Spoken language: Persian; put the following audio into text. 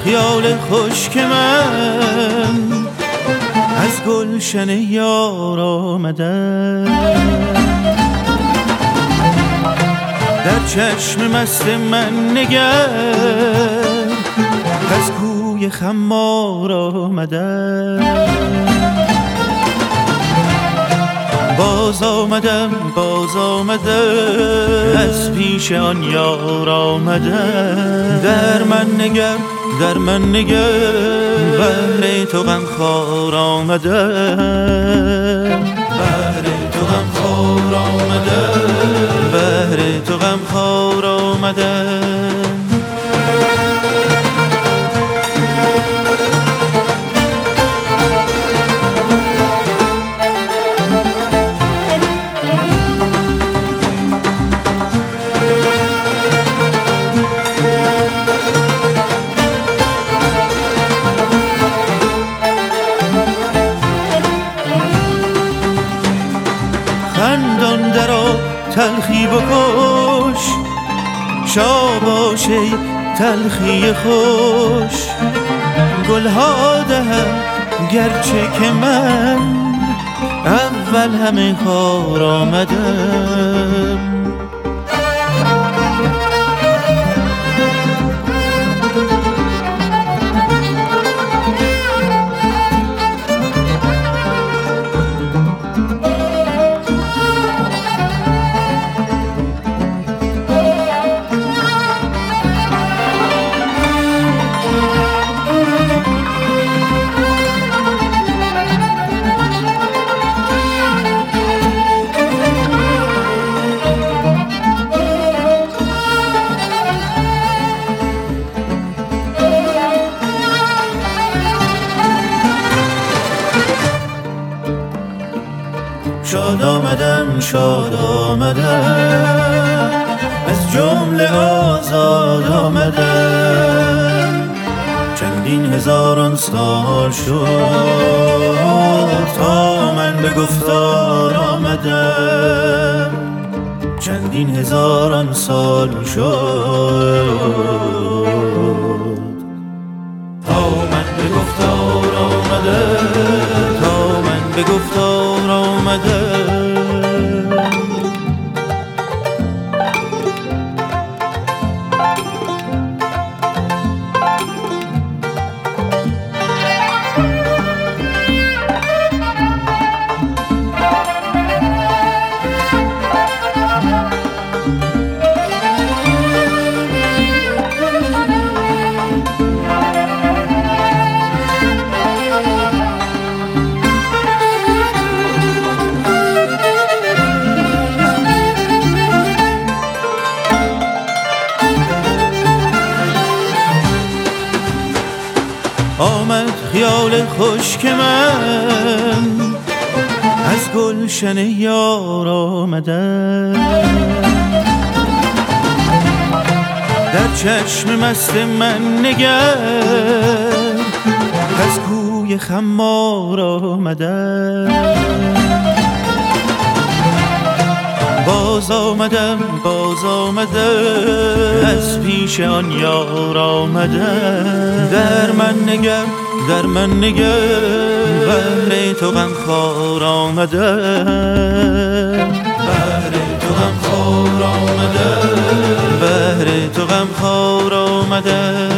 خیال خشک من از گلشن یار آمدم، در چشم مست من نگر از کوی خمار آمدم. باز آمدم از پیش آن یار آمدم. در من نگر بهر تو غمخوار آمدم، بهر تو غمخوار آمدم، بهر تو غمخوار آمدم. خندان درا تلخی بکش، شاباش ای تلخی خوش. گلها دهم گرچه که من اول همه خار آمدم. شاد آمدم از جمله آزاد آمدم. چندین هزاران سال شد تا من به گفتار آمدم، چندین هزاران سال شد تا من به گفتار آمدم، تا من به گفتار آمدم. آمد خیال خشک من از گلشن یار آمدم، در چشم مست من نگر از کوی خمار آمدم. باز آمدم از پیش آن یار آمدم. در من نگر بهر تو غمخوار آمدم، بهر تو غمخوار آمدم، بهر تو غمخوار آمدم.